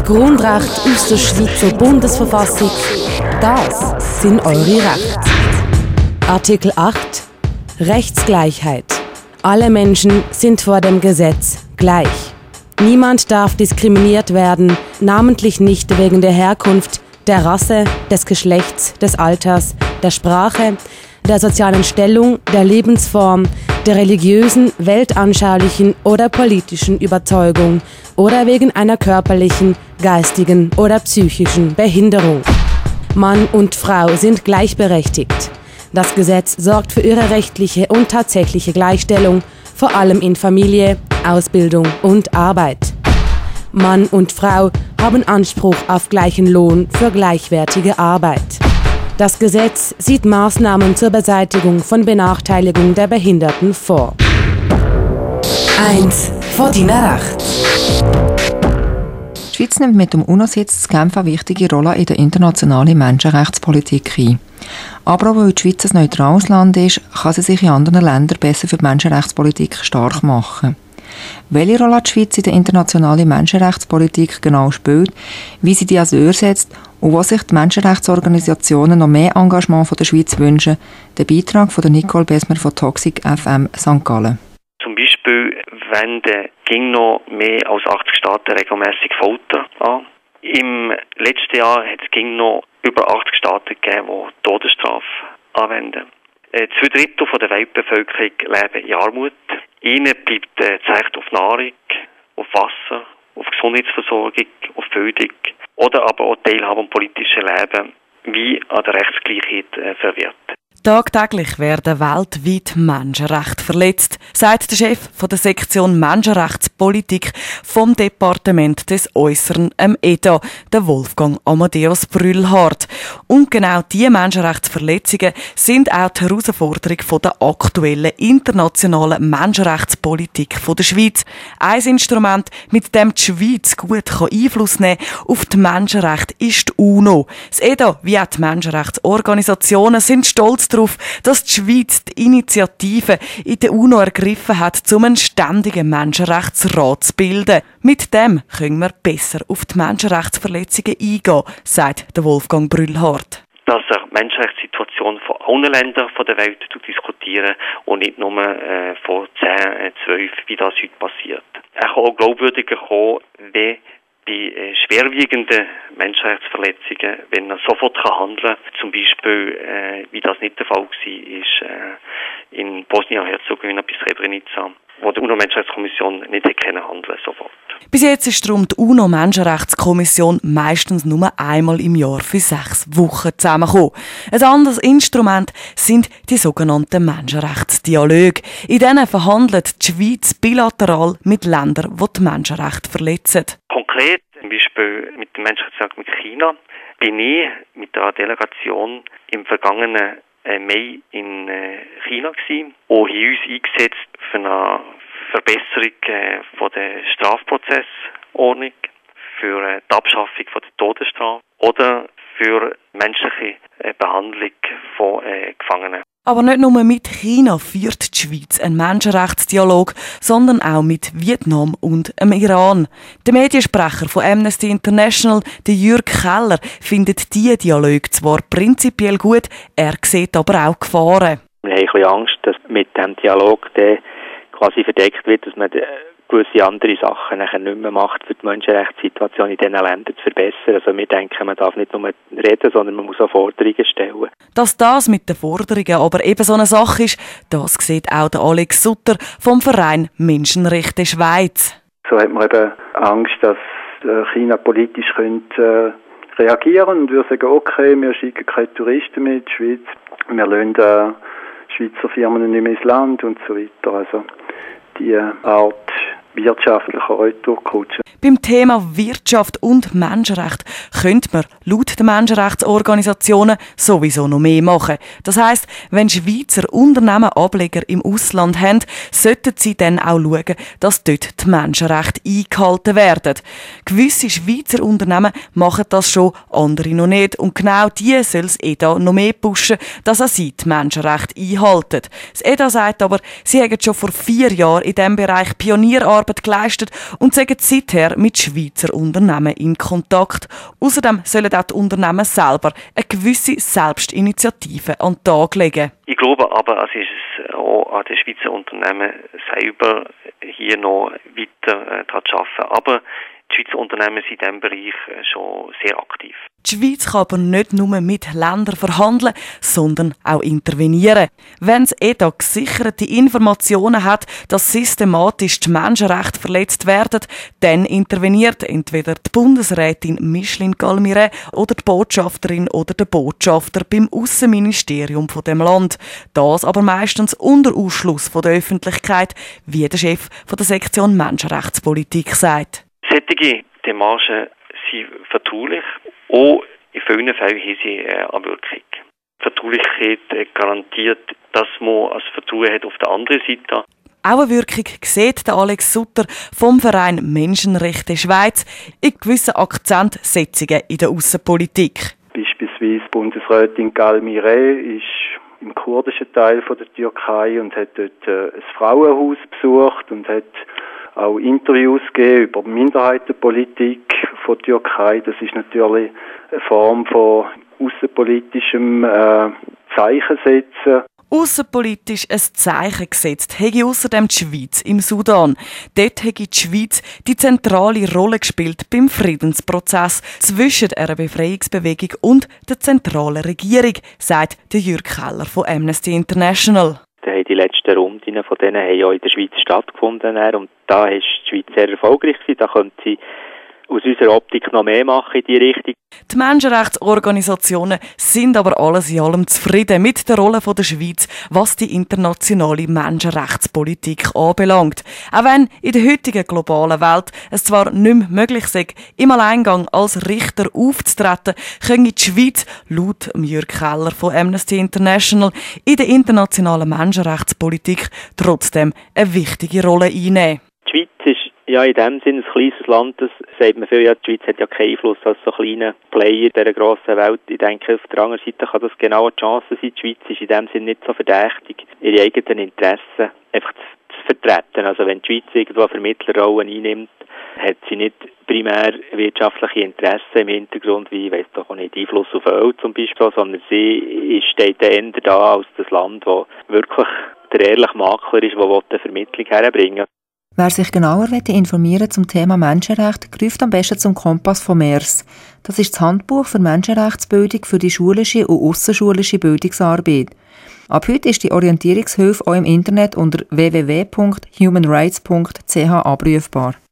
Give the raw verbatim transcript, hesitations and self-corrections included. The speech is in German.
Grundrechte aus der Schweizer Bundesverfassung, das sind eure Rechte. Artikel acht. Rechtsgleichheit. Alle Menschen sind vor dem Gesetz gleich. Niemand darf diskriminiert werden, namentlich nicht wegen der Herkunft, der Rasse, des Geschlechts, des Alters, der Sprache, der sozialen Stellung, der Lebensform, der religiösen, weltanschaulichen oder politischen Überzeugung oder wegen einer körperlichen, geistigen oder psychischen Behinderung. Mann und Frau sind gleichberechtigt. Das Gesetz sorgt für ihre rechtliche und tatsächliche Gleichstellung, vor allem in Familie, Ausbildung und Arbeit. Mann und Frau haben Anspruch auf gleichen Lohn für gleichwertige Arbeit. Das Gesetz sieht Maßnahmen zur Beseitigung von Benachteiligung der Behinderten vor. eins. Von deinen Rechten. Die Schweiz nimmt mit dem UNO-Sitz zu Genf eine wichtige Rolle in der internationalen Menschenrechtspolitik ein. Aber auch weil die Schweiz ein neutrales Land ist, kann sie sich in anderen Ländern besser für die Menschenrechtspolitik stark machen. Welche Rolle die Schweiz in der internationalen Menschenrechtspolitik genau spielt, wie sie die also durchsetzt und was sich die Menschenrechtsorganisationen noch mehr Engagement von der Schweiz wünschen, der Beitrag von Nicole Besmer von Toxic F M Sankt Gallen. Zum Beispiel wenden ging noch mehr als achtzig Staaten regelmäßig Folter an. Im letzten Jahr hat es ging noch über achtzig Staaten gegeben, die Todesstrafe anwenden. Äh, zwei Drittel der Weltbevölkerung leben in Armut. Ihnen bleibt äh, das Recht auf Nahrung, auf Wasser, auf Gesundheitsversorgung, auf Bildung oder aber auch Teilhabe am politischen Leben wie an der Rechtsgleichheit äh, verwehrt. Tagtäglich werden weltweit Menschenrechte verletzt, sagt der Chef von der Sektion Menschenrechtspolitik vom Departement des Äußeren M E D A, der Wolfgang Amadeus Brühlhardt. Und genau diese Menschenrechtsverletzungen sind auch die Herausforderung von der aktuellen internationalen Menschenrechtspolitik von der Schweiz. Ein Instrument, mit dem die Schweiz gut Einfluss nehmen kann auf die Menschenrechte, ist die UNO. Das E D A wie auch die Menschenrechtsorganisationen sind stolz darauf, dass die Schweiz die Initiative in der UNO ergriffen hat, um einen ständigen Menschenrechtsrat zu bilden. Mit dem können wir besser auf die Menschenrechtsverletzungen eingehen, sagt der Wolfgang Brühlhardt. Dass er die Menschenrechtssituation von allen Ländern der Welt diskutieren und nicht nur äh, von zehn, zwölf, wie das heute passiert. Er kann auch glaubwürdiger kommen, wenn bei äh, schwerwiegenden Menschenrechtsverletzungen, wenn er sofort kann handeln kann, zum Beispiel, äh, wie das nicht der Fall war, ist äh, in Bosnien-Herzegowina bis Srebrenica, wo die UNO-Menschenrechtskommission nicht hätte handeln sofort. Bis jetzt ist darum die UNO-Menschenrechtskommission meistens nur einmal im Jahr für sechs Wochen zusammengekommen. Ein anderes Instrument sind die sogenannten Menschenrechtsdialoge. In denen verhandelt die Schweiz bilateral mit Ländern, die die Menschenrechte verletzen. Konkret, zum Beispiel mit dem Menschenrechtsdialog mit China, bin ich mit der Delegation im vergangenen Mai in China gewesen und haben uns eingesetzt für eine Verbesserung von der Strafprozessordnung, für die Abschaffung von der Todesstrafe oder für menschliche Behandlung von Gefangenen. Aber nicht nur mit China führt die Schweiz einen Menschenrechtsdialog, sondern auch mit Vietnam und dem Iran. Der Mediensprecher von Amnesty International, der Jürg Keller, findet diese Dialoge zwar prinzipiell gut, er sieht aber auch Gefahren. Wir haben ein bisschen Angst, dass mit diesem Dialog der quasi verdeckt wird, dass man gewisse andere Sachen nachher nicht mehr macht, für die Menschenrechtssituation in diesen Ländern zu verbessern. Also wir denken, man darf nicht nur reden, sondern man muss auch Forderungen stellen. Dass das mit den Forderungen aber eben so eine Sache ist, das sieht auch der Alex Sutter vom Verein Menschenrechte Schweiz. So hat man eben Angst, dass China politisch könnte, äh, reagieren und würde sagen, okay, wir schicken keine Touristen mehr in die Schweiz, wir lassen äh, Schweizer Firmen nicht mehr ins Land und so weiter. Also die Art wirtschaftlicher Retourkutsche. Beim Thema Wirtschaft und Menschenrecht könnte man laut den Menschenrechtsorganisationen sowieso noch mehr machen. Das heisst, wenn Schweizer Unternehmen Ableger im Ausland haben, sollten sie dann auch schauen, dass dort die Menschenrechte eingehalten werden. Gewisse Schweizer Unternehmen machen das schon, andere noch nicht. Und genau die soll das E D A noch mehr pushen, dass auch sie die Menschenrechte einhalten. Das E D A sagt aber, sie haben schon vor vier Jahren in diesem Bereich Pionierarbeit Arbeit geleistet und sind seither mit Schweizer Unternehmen in Kontakt. Außerdem sollen auch die Unternehmen selber eine gewisse Selbstinitiative an den Tag legen. Ich glaube aber, es ist auch an den Schweizer Unternehmen selber hier noch weiter äh, daran zu arbeiten. Aber die Schweizer Unternehmen sind in diesem Bereich schon sehr aktiv. Die Schweiz kann aber nicht nur mit Ländern verhandeln, sondern auch intervenieren. Wenn das E T A gesicherte Informationen hat, dass systematisch die Menschenrechte verletzt werden, dann interveniert entweder die Bundesrätin Micheline Galmire oder die Botschafterin oder der Botschafter beim Aussenministerium von dem Land. Das aber meistens unter Ausschluss von der Öffentlichkeit, wie der Chef von der Sektion Menschenrechtspolitik sagt. Solche Demarchen sind vertraulich. Auch in vielen Fällen haben sie eine Wirkung. Die Vertraulichkeit garantiert, dass man als Vertrauen hat auf der anderen Seite. Auch eine Wirkung sieht Alex Sutter vom Verein Menschenrechte Schweiz in gewissen Akzentsetzungen in der Aussenpolitik. Beispielsweise Bundesrätin Galmire ist im kurdischen Teil von der Türkei und hat dort ein Frauenhaus besucht und hat auch Interviews gegeben über Minderheitenpolitik von der Türkei. Das ist natürlich eine Form von aussenpolitischem äh, Zeichen setzen. Aussenpolitisch ein Zeichen gesetzt hätte außerdem die Schweiz im Sudan. Dort hätte die Schweiz die zentrale Rolle gespielt beim Friedensprozess zwischen einer Befreiungsbewegung und der zentralen Regierung, sagt der Jürg Keller von Amnesty International. Die letzten Runden von denen haben ja in der Schweiz stattgefunden. Und da ist die Schweiz sehr erfolgreich gewesen. Da könnte sie aus unserer Optik noch mehr machen in die Richtung. Die Menschenrechtsorganisationen sind aber alles in allem zufrieden mit der Rolle der Schweiz, was die internationale Menschenrechtspolitik anbelangt. Auch wenn in der heutigen globalen Welt es zwar nicht mehr möglich ist, im Alleingang als Richter aufzutreten, könne die Schweiz, laut Jürg Keller von Amnesty International, in der internationalen Menschenrechtspolitik trotzdem eine wichtige Rolle einnehmen. Die Schweiz ist ja in dem Sinne ein kleines Land, das sagt man viel, ja, die Schweiz hat ja keinen Einfluss als so kleiner Player dieser grossen Welt. Ich denke, auf der anderen Seite kann das genau eine Chance sein. Die Schweiz ist in dem Sinne nicht so verdächtig, ihre eigenen Interessen einfach zu, zu vertreten. Also wenn die Schweiz irgendwo eine Vermittlerrolle einnimmt, hat sie nicht primär wirtschaftliche Interessen im Hintergrund, wie, ich weiss doch auch nicht, Einfluss auf Öl zum Beispiel, sondern sie steht eher da als das Land, das wirklich der ehrliche Makler ist, der eine Vermittlung herbringen will. Wer sich genauer informieren will zum Thema Menschenrecht, greift am besten zum Kompass von M E R S. Das ist das Handbuch für Menschenrechtsbildung für die schulische und aussenschulische Bildungsarbeit. Ab heute ist die Orientierungshilfe auch im Internet unter w w w punkt human rights punkt c h abrufbar.